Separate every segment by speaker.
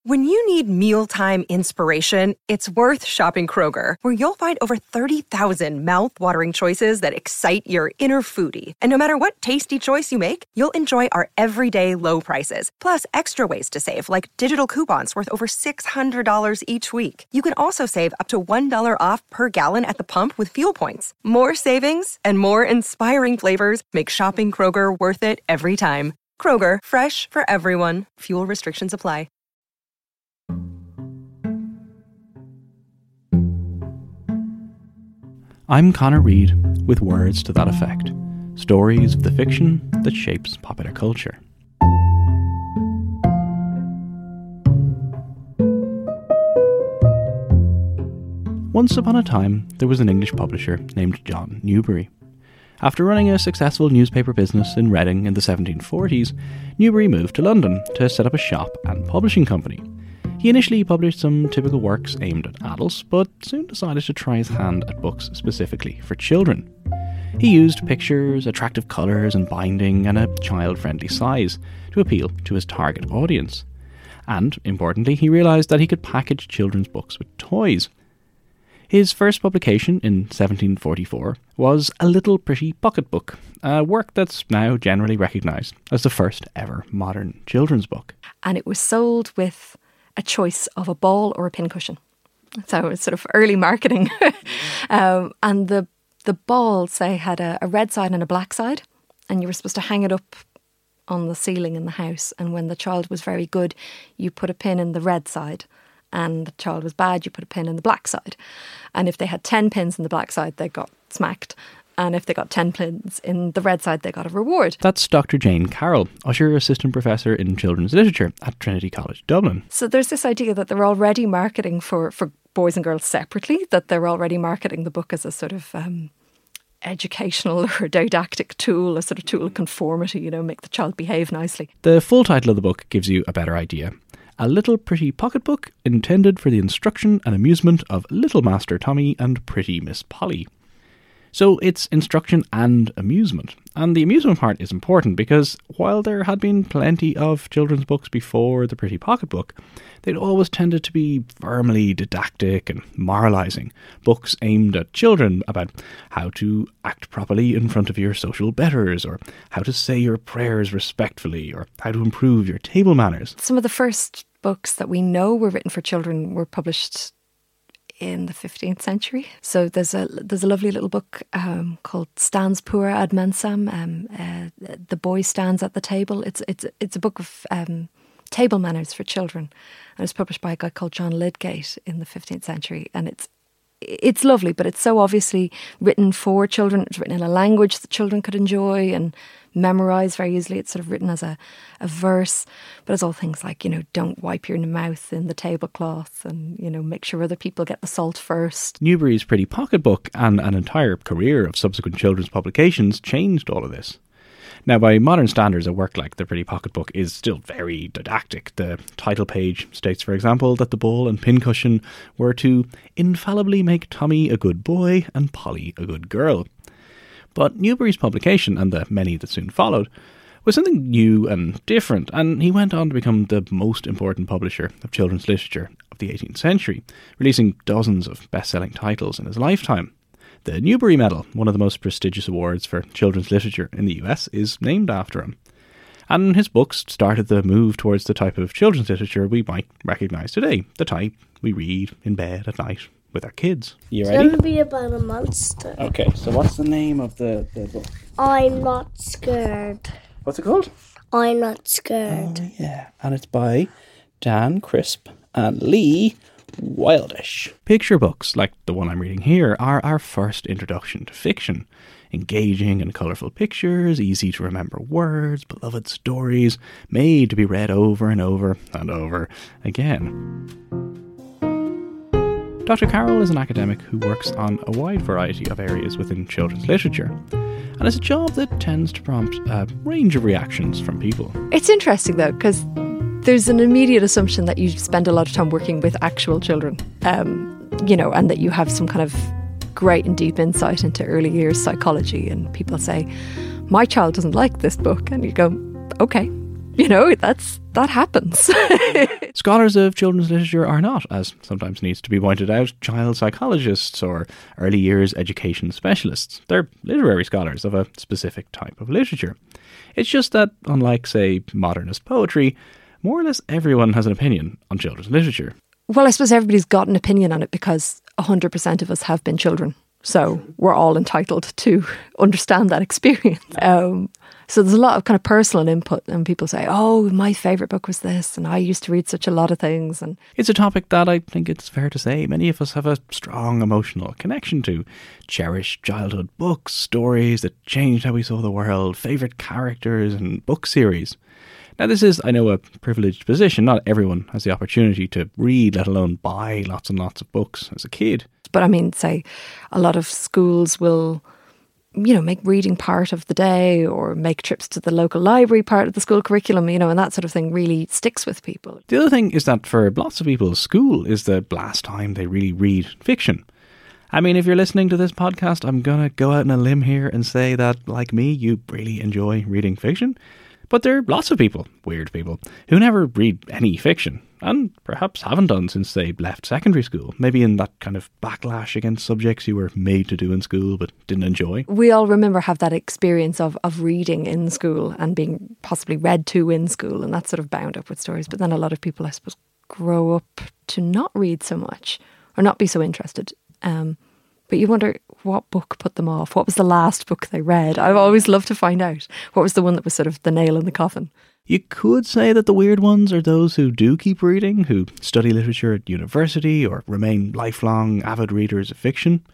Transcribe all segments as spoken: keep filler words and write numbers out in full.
Speaker 1: When you need mealtime inspiration, it's worth shopping Kroger, where you'll find over thirty thousand mouth-watering choices that excite your inner foodie. And no matter what tasty choice you make, you'll enjoy our everyday low prices, plus extra ways to save, like digital coupons worth over six hundred dollars each week. You can also save up to one dollar off per gallon at the pump with fuel points. More savings and more inspiring flavors make shopping Kroger worth it every time. Kroger, fresh for everyone. Fuel restrictions apply.
Speaker 2: I'm Connor Reid with words to that effect. Stories of the fiction that shapes popular culture. Once upon a time, there was an English publisher named John Newbery. After running a successful newspaper business in Reading in the seventeen forties, Newbery moved to London to set up a shop and publishing company. He initially published some typical works aimed at adults, but soon decided to try his hand at books specifically for children. He used pictures, attractive colours and binding, and a child-friendly size to appeal to his target audience. And, importantly, he realised that he could package children's books with toys. His first publication in seventeen forty-four was A Little Pretty Pocket Book, a work that's now generally recognised as the first ever modern children's book.
Speaker 3: And it was sold with a choice of a ball or a pincushion. So it's sort of early marketing. um, and the the ball, say, had a, a red side and a black side, and you were supposed to hang it up on the ceiling in the house. And when the child was very good, you put a pin in the red side. And the child was bad, you put a pin in the black side. And if they had ten pins in the black side, they got smacked. And if they got ten pins in the red side, they got a reward.
Speaker 2: That's Doctor Jane Carroll, Usher Assistant Professor in Children's Literature at Trinity College, Dublin.
Speaker 3: So there's this idea that they're already marketing for, for boys and girls separately, that they're already marketing the book as a sort of um, educational or didactic tool, a sort of tool of conformity, you know, make the child behave nicely.
Speaker 2: The full title of the book gives you a better idea. A Little Pretty Pocket Book intended for the instruction and amusement of Little Master Tommy and Pretty Miss Polly. So it's instruction and amusement. And the amusement part is important because while there had been plenty of children's books before the Pretty Pocket Book, they'd always tended to be firmly didactic and moralising. Books aimed at children about how to act properly in front of your social betters, or how to say your prayers respectfully, or how to improve your table manners.
Speaker 3: Some of the first books that we know were written for children were published in the fifteenth century. So there's a there's a lovely little book um, called Stands Poor ad Mensam. Um, uh, the boy stands at the table. It's it's it's a book of um, table manners for children, and it was published by a guy called John Lydgate in the fifteenth century. And it's it's lovely, but it's so obviously written for children. It's written in a language that children could enjoy and memorise very easily. It's sort of written as a, a verse, but it's all things like, you know, don't wipe your mouth in the tablecloth, and, you know, make sure other people get the salt first.
Speaker 2: Newbery's Pretty Pocket Book and an entire career of subsequent children's publications changed all of this. Now, by modern standards, a work like the Pretty Pocket Book is still very didactic. The title page states, for example, that the ball and pincushion were to infallibly make Tommy a good boy and Polly a good girl. But Newbery's publication, and the many that soon followed, was something new and different, and he went on to become the most important publisher of children's literature of the eighteenth century, releasing dozens of best-selling titles in his lifetime. The Newbery Medal, one of the most prestigious awards for children's literature in the U S, is named after him. And his books started the move towards the type of children's literature we might recognise today, the type we read in bed at night with our kids. You ready?
Speaker 4: It's going to be about a monster.
Speaker 2: Okay, so what's the name of the, the book?
Speaker 4: I'm Not Scared.
Speaker 2: What's it called?
Speaker 4: I'm Not Scared.
Speaker 2: Oh, yeah. And it's by Dan Crisp and Lee Wildish. Picture books, like the one I'm reading here, are our first introduction to fiction. Engaging and colourful pictures, easy to remember words, beloved stories, made to be read over and over and over again. Doctor Carroll is an academic who works on a wide variety of areas within children's literature, and it's a job that tends to prompt a range of reactions from people.
Speaker 3: It's interesting though, because there's an immediate assumption that you spend a lot of time working with actual children, um, you know, and that you have some kind of great and deep insight into early years psychology. And people say, my child doesn't like this book. And you go, okay, You know, that's that happens.
Speaker 2: Scholars of children's literature are not, as sometimes needs to be pointed out, child psychologists or early years education specialists. They're literary scholars of a specific type of literature. It's just that, unlike, say, modernist poetry, more or less everyone has an opinion on children's literature.
Speaker 3: Well, I suppose everybody's got an opinion on it because one hundred percent of us have been children. So we're all entitled to understand that experience. Um, so there's a lot of kind of personal input, and people say, oh, my favourite book was this, and I used to read such a lot of things. And
Speaker 2: it's a topic that I think it's fair to say many of us have a strong emotional connection to. Cherished childhood books, stories that changed how we saw the world, favourite characters and book series. Now, this is, I know, a privileged position. Not everyone has the opportunity to read, let alone buy lots and lots of books as a kid.
Speaker 3: But I mean, say, a lot of schools will, you know, make reading part of the day or make trips to the local library part of the school curriculum, you know, and that sort of thing really sticks with people.
Speaker 2: The other thing is that for lots of people, school is the last time they really read fiction. I mean, if you're listening to this podcast, I'm going to go out on a limb here and say that, like me, you really enjoy reading fiction. But there are lots of people, weird people, who never read any fiction, and perhaps haven't done since they left secondary school, maybe in that kind of backlash against subjects you were made to do in school but didn't enjoy.
Speaker 3: We all remember have that experience of, of reading in school and being possibly read to in school, and that's sort of bound up with stories. But then a lot of people, I suppose, grow up to not read so much or not be so interested. Um, but you wonder what book put them off. What was the last book they read? I've always loved to find out. What was the one that was sort of the nail in the coffin?
Speaker 2: You could say that the weird ones are those who do keep reading, who study literature at university or remain lifelong avid readers of fiction.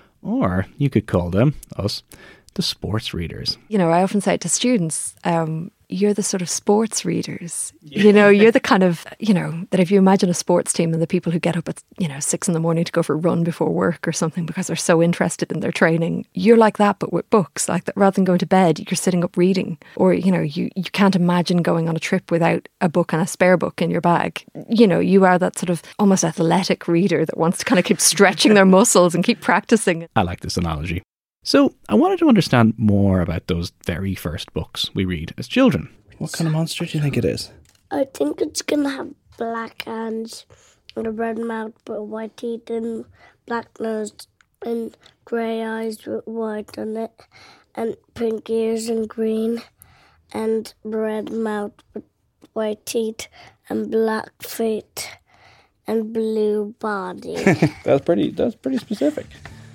Speaker 2: Or you could call them, us, the sports readers.
Speaker 3: You know, I often say it to students, um, you're the sort of sports readers. Yeah. You know, you're the kind of, you know, that if you imagine a sports team and the people who get up at, you know, six in the morning to go for a run before work or something because they're so interested in their training, you're like that, but with books. Like that, rather than going to bed, you're sitting up reading. Or, you know, you, you can't imagine going on a trip without a book and a spare book in your bag. You know, you are that sort of almost athletic reader that wants to kind of keep stretching their muscles and keep practicing.
Speaker 2: I like this analogy. So I wanted to understand more about those very first books we read as children. What kind of monster do you think it is?
Speaker 4: I think it's going to have black hands and a red mouth but white teeth and black nose and grey eyes with white on it and pink ears and green and red mouth with white teeth and black feet and blue body.
Speaker 2: that's pretty that's pretty specific.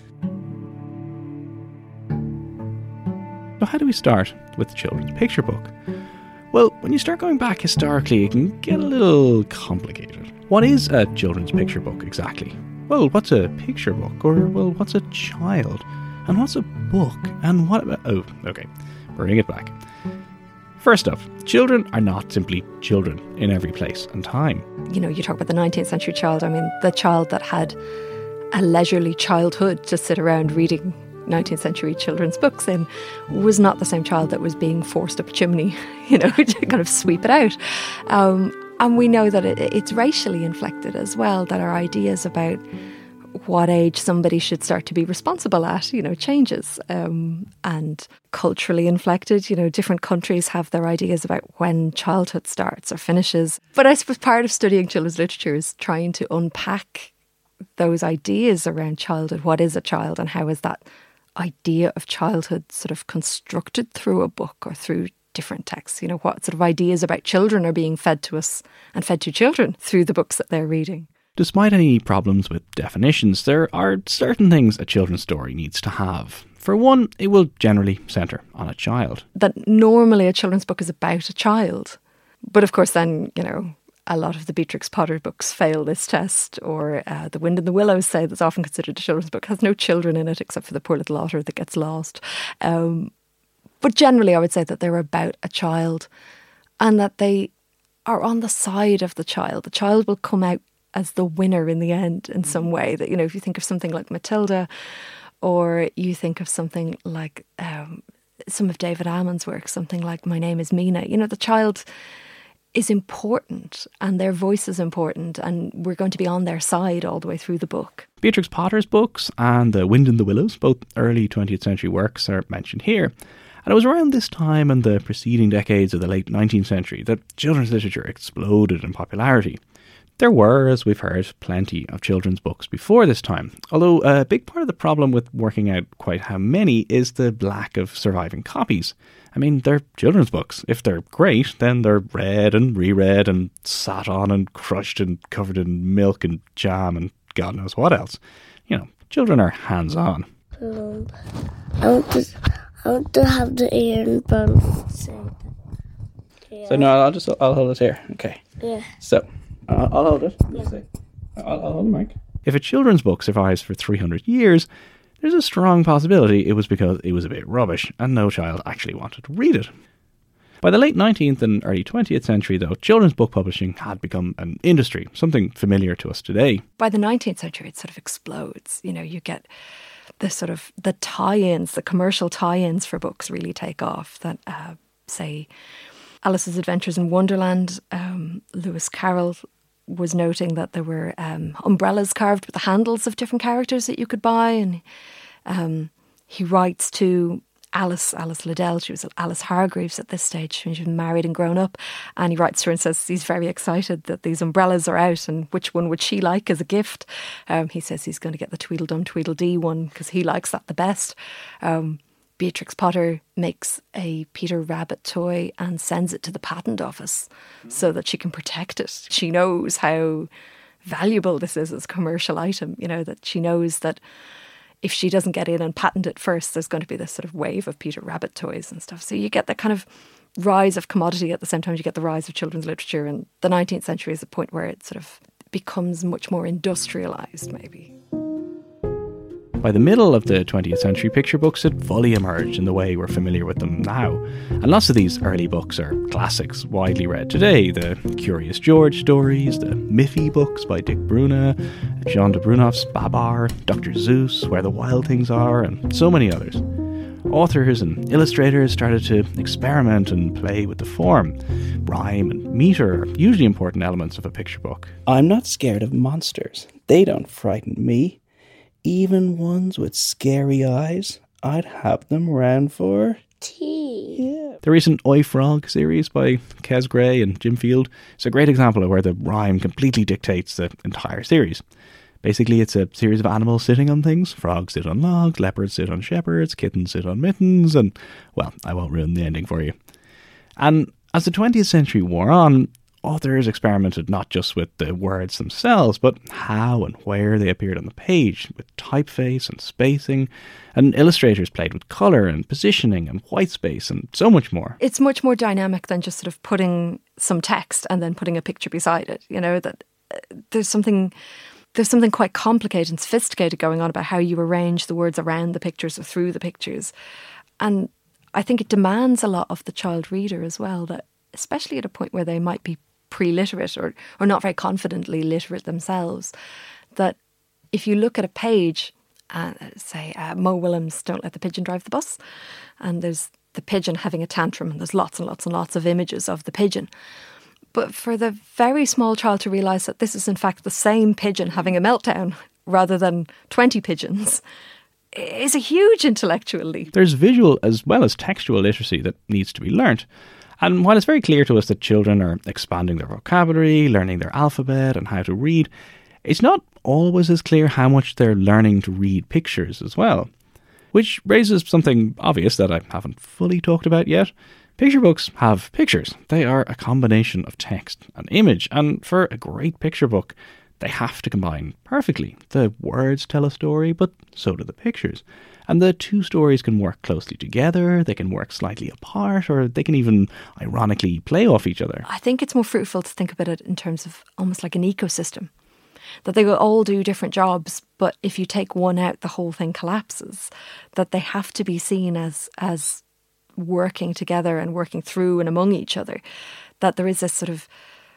Speaker 2: So how do we start with the children's picture book? Well, when you start going back historically, it can get a little complicated. What is a children's picture book exactly? Well, what's a picture book? Or, well, what's a child? And what's a book? And what about... Oh, okay. Bring it back. First up, children are not simply children in every place and time.
Speaker 3: You know, you talk about the nineteenth century child. I mean, the child that had a leisurely childhood to sit around reading nineteenth century children's books in was not the same child that was being forced up a chimney, you know, to kind of sweep it out. Um, and we know that it, it's racially inflected as well, that our ideas about what age somebody should start to be responsible at, you know, changes. Um, and culturally inflected, you know, different countries have their ideas about when childhood starts or finishes. But I suppose part of studying children's literature is trying to unpack those ideas around childhood. What is a child and how is that idea of childhood sort of constructed through a book or through different texts? You know, what sort of ideas about children are being fed to us and fed to children through the books that they're reading?
Speaker 2: Despite any problems with definitions, there are certain things a children's story needs to have. For one, it will generally centre on a child.
Speaker 3: That normally a children's book is about a child. But of course then, you know, a lot of the Beatrix Potter books fail this test, or uh, The Wind in the Willows, say, that's often considered a children's book, has no children in it except for the poor little otter that gets lost. Um, but generally I would say that they're about a child and that they are on the side of the child. The child will come out as the winner in the end in some way. That, you know, if you think of something like Matilda, or you think of something like um, some of David Almond's work, something like My Name is Mina, you know, the child is important and their voice is important and we're going to be on their side all the way through the book.
Speaker 2: Beatrix Potter's books and The Wind in the Willows, both early twentieth century works, are mentioned here. And it was around this time and the preceding decades of the late nineteenth century that children's literature exploded in popularity. There were, as we've heard, plenty of children's books before this time, although a big part of the problem with working out quite how many is the lack of surviving copies. I mean, they're children's books. If they're great, then they're read and reread and sat on and crushed and covered in milk and jam and God knows what else. You know, children are hands-on.
Speaker 4: Um, I want to, I want to have the ear and bounce. Yeah.
Speaker 2: So no, I'll just I'll hold it here. Okay.
Speaker 4: Yeah.
Speaker 2: So I'll, I'll hold it.
Speaker 4: Yeah.
Speaker 2: I'll, I'll hold the mic. If a children's book survives for three hundred years, there's a strong possibility it was because it was a bit rubbish and no child actually wanted to read it. By the late nineteenth and early twentieth century, though, children's book publishing had become an industry, something familiar to us today.
Speaker 3: By the nineteenth century, it sort of explodes. You know, you get the sort of the tie-ins, the commercial tie-ins for books really take off. That, uh, say, Alice's Adventures in Wonderland, um, Lewis Carroll was noting that there were um, umbrellas carved with the handles of different characters that you could buy, and um, he writes to Alice, Alice Liddell, she was Alice Hargreaves at this stage, she was married and grown up, and he writes to her and says he's very excited that these umbrellas are out and which one would she like as a gift. Um, he says he's going to get the Tweedledum Tweedledee one because he likes that the best. Um, Beatrix Potter makes a Peter Rabbit toy and sends it to the patent office so that she can protect it. She knows how valuable this is as a commercial item, you know, that she knows that if she doesn't get in and patent it first, there's going to be this sort of wave of Peter Rabbit toys and stuff. So you get that kind of rise of commodity at the same time you get the rise of children's literature. And the nineteenth century is a point where it sort of becomes much more industrialised, maybe.
Speaker 2: By the middle of the twentieth century, picture books had fully emerged in the way we're familiar with them now. And lots of these early books are classics, widely read today. The Curious George stories, the Miffy books by Dick Bruna, Jean de Brunoff's Babar, Doctor Seuss, Where the Wild Things Are, and so many others. Authors and illustrators started to experiment and play with the form. Rhyme and metre are usually important elements of a picture book.
Speaker 5: I'm not scared of monsters. They don't frighten me. Even ones with scary eyes, I'd have them round for
Speaker 4: Tea.
Speaker 5: Yeah.
Speaker 2: The recent Oi Frog series by Kes Gray and Jim Field is a great example of where the rhyme completely dictates the entire series. Basically, it's a series of animals sitting on things. Frogs sit on logs, leopards sit on shepherds, kittens sit on mittens, and, well, I won't ruin the ending for you. And as the twentieth century wore on, authors experimented not just with the words themselves, but how and where they appeared on the page, with typeface and spacing, and illustrators played with colour and positioning and white space and so much more.
Speaker 3: It's much more dynamic than just sort of putting some text and then putting a picture beside it. You know, that uh, there's something... There's something quite complicated and sophisticated going on about how you arrange the words around the pictures or through the pictures. And I think it demands a lot of the child reader as well, that especially at a point where they might be pre-literate or, or not very confidently literate themselves, that if you look at a page, uh, say uh, Mo Willems' Don't Let the Pigeon Drive the Bus, and there's the pigeon having a tantrum and there's lots and lots and lots of images of the pigeon. But for the very small child to realise that this is in fact the same pigeon having a meltdown rather than twenty pigeons is a huge intellectual leap.
Speaker 2: There's visual as well as textual literacy that needs to be learnt. And while it's very clear to us that children are expanding their vocabulary, learning their alphabet and how to read, it's not always as clear how much they're learning to read pictures as well. Which raises something obvious that I haven't fully talked about yet. Picture books have pictures. They are a combination of text and image, and for a great picture book, they have to combine perfectly. The words tell a story, but so do the pictures. And the two stories can work closely together, they can work slightly apart, or they can even ironically play off each other.
Speaker 3: I think it's more fruitful to think about it in terms of almost like an ecosystem. That they will all do different jobs, but if you take one out, the whole thing collapses. That they have to be seen as as working together and working through and among each other, that there is this sort of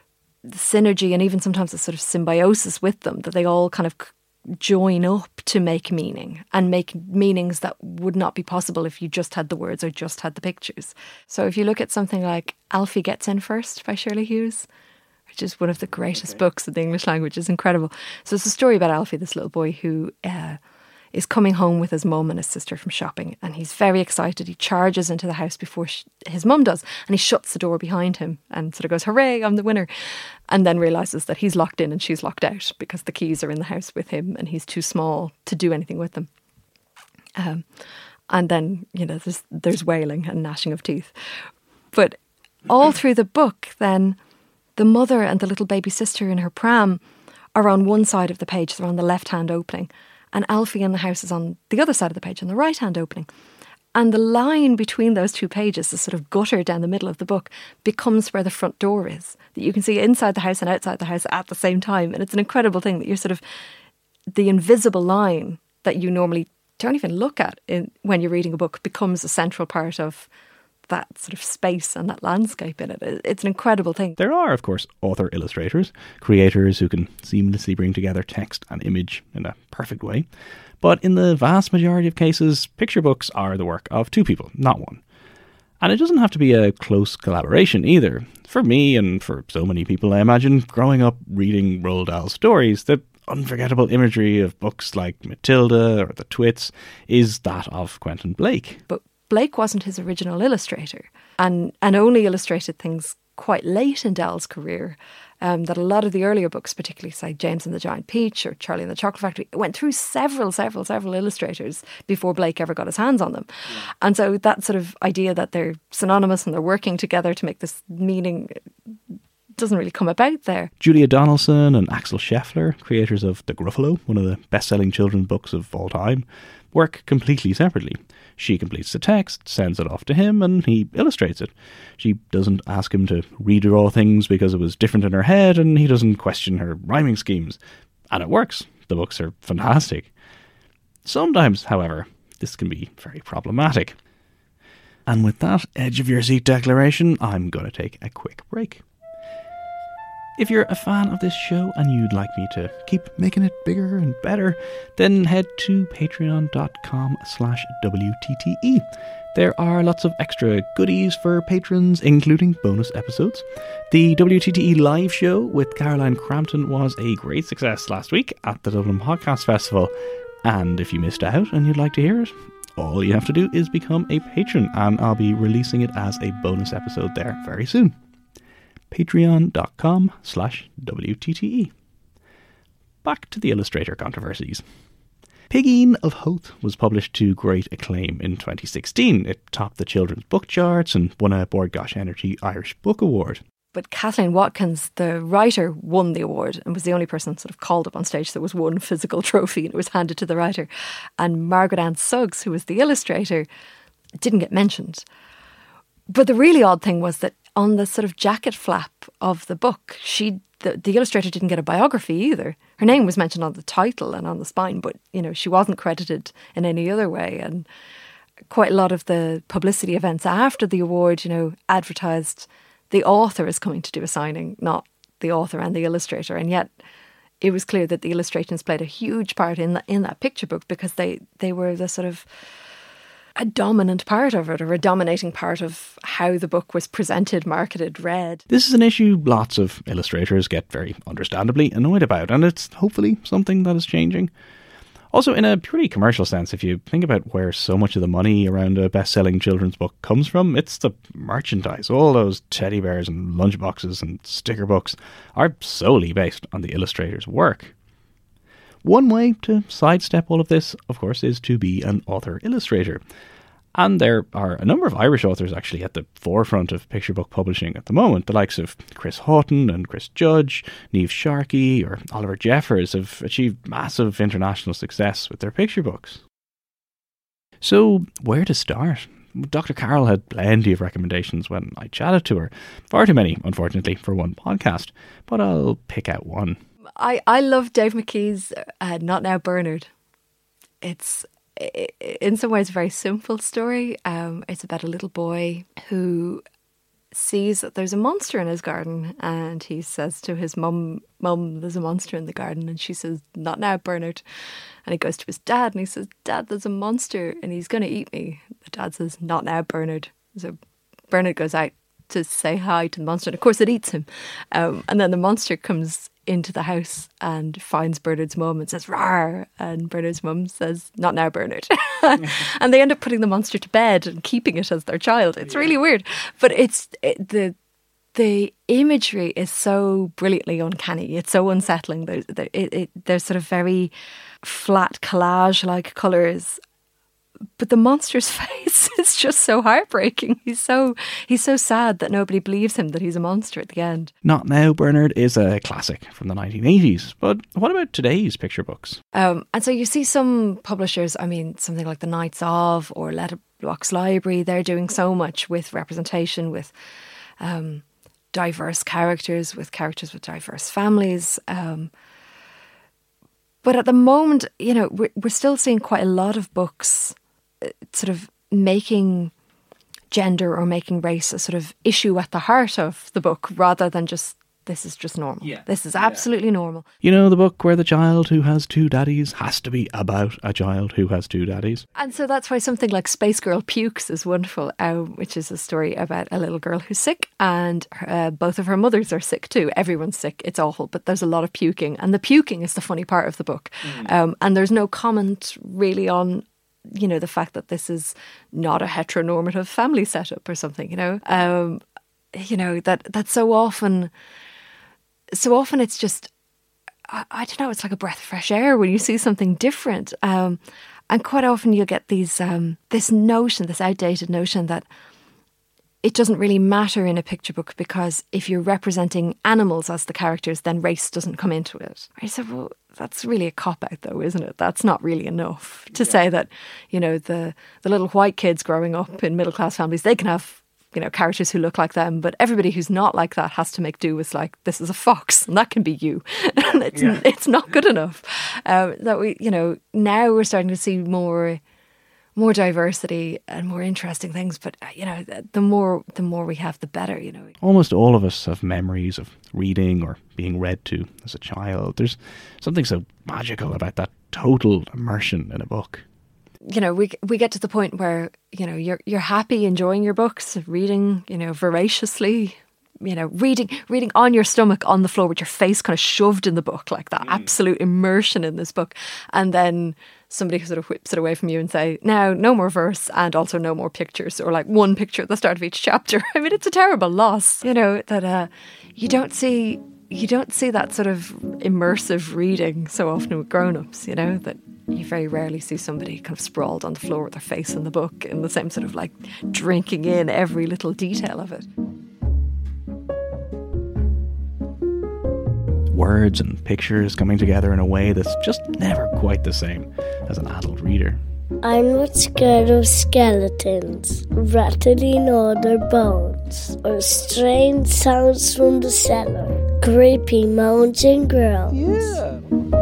Speaker 3: synergy and even sometimes a sort of symbiosis with them, that they all kind of join up to make meaning and make meanings that would not be possible if you just had the words or just had the pictures. So if you look at something like Alfie Gets In First by Shirley Hughes, which is one of the greatest okay. books in the English language, is incredible. So it's a story about Alfie, this little boy who uh, is coming home with his mum and his sister from shopping, and he's very excited. He charges into the house before sh- his mum does, and he shuts the door behind him and sort of goes, hooray, I'm the winner, and then realises that he's locked in and she's locked out because the keys are in the house with him and he's too small to do anything with them. Um, and then, you know, there's, there's wailing and gnashing of teeth. But all through the book, then, the mother and the little baby sister in her pram are on one side of the page, they're on the left-hand opening, and Alfie in the house is on the other side of the page, on the right-hand opening. And the line between those two pages, the sort of gutter down the middle of the book, becomes where the front door is, that you can see inside the house and outside the house at the same time. And it's an incredible thing that you're sort of, the invisible line that you normally don't even look at in, when you're reading a book becomes a central part of that sort of space and that landscape in it. It's an incredible thing.
Speaker 2: There are, of course, author illustrators, creators who can seamlessly bring together text and image in a perfect way. But in the vast majority of cases, picture books are the work of two people, not one. And it doesn't have to be a close collaboration either. For me, and for so many people, I imagine, growing up reading Roald Dahl stories, the unforgettable imagery of books like Matilda or The Twits is that of Quentin Blake.
Speaker 3: But Blake wasn't his original illustrator, and, and only illustrated things quite late in Dahl's career. Um, that a lot of the earlier books, particularly say James and the Giant Peach or Charlie and the Chocolate Factory, went through several, several, several illustrators before Blake ever got his hands on them. Yeah. And so that sort of idea that they're synonymous and they're working together to make this meaning doesn't really come about there.
Speaker 2: Julia Donaldson and Axel Scheffler, creators of The Gruffalo, one of the best-selling children's books of all time, work completely separately. She completes the text, sends it off to him, and he illustrates it. She doesn't ask him to redraw things because it was different in her head, and he doesn't question her rhyming schemes. And it works. The books are fantastic. Sometimes, however, this can be very problematic. And with that edge of your seat declaration, I'm going to take a quick break. If you're a fan of this show and you'd like me to keep making it bigger and better, then head to patreon.com slash WTTE. There are lots of extra goodies for patrons, including bonus episodes. The W T T E live show with Caroline Crampton was a great success last week at the Dublin Podcast Festival. And if you missed out and you'd like to hear it, all you have to do is become a patron, and I'll be releasing it as a bonus episode there very soon. Patreon.com slash WTTE. Back to the illustrator controversies. Pigeen of Howth was published to great acclaim in twenty sixteen. It topped the children's book charts and won a Bord Gáis Energy Irish Book Award.
Speaker 3: But Kathleen Watkins, the writer, won the award and was the only person sort of called up on stage. There was one physical trophy and it was handed to the writer. And Margaret Ann Suggs, who was the illustrator, didn't get mentioned. But the really odd thing was that on the sort of jacket flap of the book, she the, the illustrator didn't get a biography either. Her name was mentioned on the title and on the spine, but, you know, she wasn't credited in any other way. And quite a lot of the publicity events after the award, you know, advertised the author is coming to do a signing, not the author and the illustrator. And yet it was clear that the illustrations played a huge part in that, in that picture book because they, they were the sort of a dominant part of it, or a dominating part of how the book was presented, marketed, read.
Speaker 2: This is an issue lots of illustrators get very understandably annoyed about, and it's hopefully something that is changing. Also, in a purely commercial sense, if you think about where so much of the money around a best-selling children's book comes from, it's the merchandise. All those teddy bears and lunchboxes and sticker books are solely based on the illustrator's work. One way to sidestep all of this, of course, is to be an author-illustrator. And there are a number of Irish authors actually at the forefront of picture book publishing at the moment. The likes of Chris Houghton and Chris Judge, Niamh Sharkey or Oliver Jeffers have achieved massive international success with their picture books. So, where to start? Doctor Carroll had plenty of recommendations when I chatted to her. Far too many, unfortunately, for one podcast. But I'll pick out one.
Speaker 3: I, I love Dave McKee's uh, Not Now Bernard. It's in some ways a very simple story. Um, it's about a little boy who sees that there's a monster in his garden, and he says to his mum, Mum, there's a monster in the garden, and she says, not now, Bernard. And he goes to his dad and he says, Dad, there's a monster and he's going to eat me. The dad says, not now, Bernard. So Bernard goes out to say hi to the monster, and of course it eats him. Um, and then the monster comes into the house and finds Bernard's mum and says, "Rawr," and Bernard's mum says, "Not now, Bernard." And they end up putting the monster to bed and keeping it as their child. It's really weird. But it's it, the the imagery is so brilliantly uncanny. It's so unsettling. There's, there, it, it, there's sort of very flat collage-like colours. But the monster's face is just so heartbreaking. He's so he's so sad that nobody believes him that he's a monster at the end.
Speaker 2: Not Now, Bernard is a classic from the nineteen eighties. But what about today's picture books?
Speaker 3: Um, and so you see some publishers, I mean, something like the Knights of or Letterbox Library, they're doing so much with representation, with um, diverse characters, with characters with diverse families. Um, but at the moment, you know, we're, we're still seeing quite a lot of books sort of making gender or making race a sort of issue at the heart of the book, rather than just, this is just normal. Yeah. This is absolutely yeah. normal.
Speaker 2: You know, the book where the child who has two daddies has to be about a child who has two daddies.
Speaker 3: And so that's why something like Space Girl Pukes is wonderful, uh, which is a story about a little girl who's sick, and uh, both of her mothers are sick too. Everyone's sick. It's awful, but there's a lot of puking. And the puking is the funny part of the book. Mm. Um, and there's no comment really on, you know, the fact that this is not a heteronormative family setup or something, you know. Um, you know, that that's so often, so often it's just, I, I don't know, it's like a breath of fresh air when you see something different. Um, and quite often you'll get these, um, this notion, this outdated notion that it doesn't really matter in a picture book because if you're representing animals as the characters, then race doesn't come into it. I said, well, that's really a cop-out though, isn't it? That's not really enough to yeah. say that, you know, the, the little white kids growing up in middle-class families, they can have, you know, characters who look like them, but everybody who's not like that has to make do with, like, this is a fox and that can be you. And it's, yeah. it's not good enough. Um, that we, you know, now we're starting to see more... more diversity and more interesting things, but you know, the more the more we have, the better, you know.
Speaker 2: Almost all of us have memories of reading or being read to as a child. There's something so magical about that total immersion in a book.
Speaker 3: You know, we we get to the point where, you know, you're you're happy enjoying your books, reading, you know, voraciously, you know, reading reading on your stomach on the floor with your face kind of shoved in the book, like that mm. absolute immersion in this book. And then somebody sort of whips it away from you and say, now, no more verse and also no more pictures, or like one picture at the start of each chapter. I mean, it's a terrible loss, you know, that uh, you don't see you don't see that sort of immersive reading so often with grown-ups, you know, that you very rarely see somebody kind of sprawled on the floor with their face in the book in the same sort of like drinking in every little detail of it.
Speaker 2: Words and pictures coming together in a way that's just never quite the same as an adult reader.
Speaker 4: I'm not scared of skeletons, rattling all their bones, or strange sounds from the cellar, creepy mountain grounds. Yeah.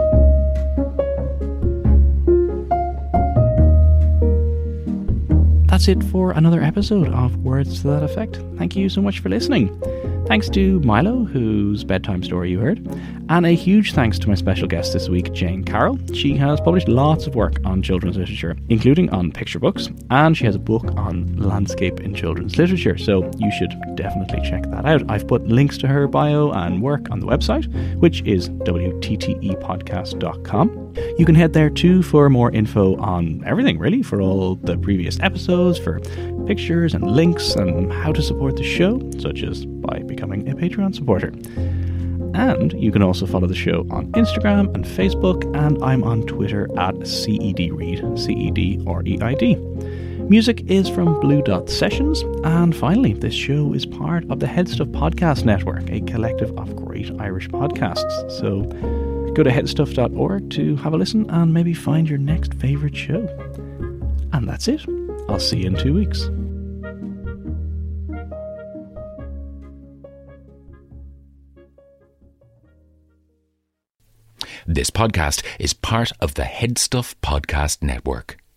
Speaker 2: That's it for another episode of Words to That Effect. Thank you so much for listening. Thanks to Milo, whose bedtime story you heard, and a huge thanks to my special guest this week, Jane Carroll. She has published lots of work on children's literature, including on picture books, and she has a book on landscape in children's literature, so you should definitely check that out. I've put links to her bio and work on the website, which is w t t e podcast dot com. You can head there too for more info on everything, really, for all the previous episodes, for pictures and links, and how to support the show, such as by becoming a Patreon supporter. And you can also follow the show on Instagram and Facebook, and I'm on Twitter at CEDReid, C E D R E I D. Music is from Blue Dot Sessions, and finally, this show is part of the Headstuff Podcast Network, a collective of great Irish podcasts. So go to headstuff dot org to have a listen and maybe find your next favourite show. And that's it. I'll see you in two weeks.
Speaker 6: This podcast is part of the Headstuff Podcast Network.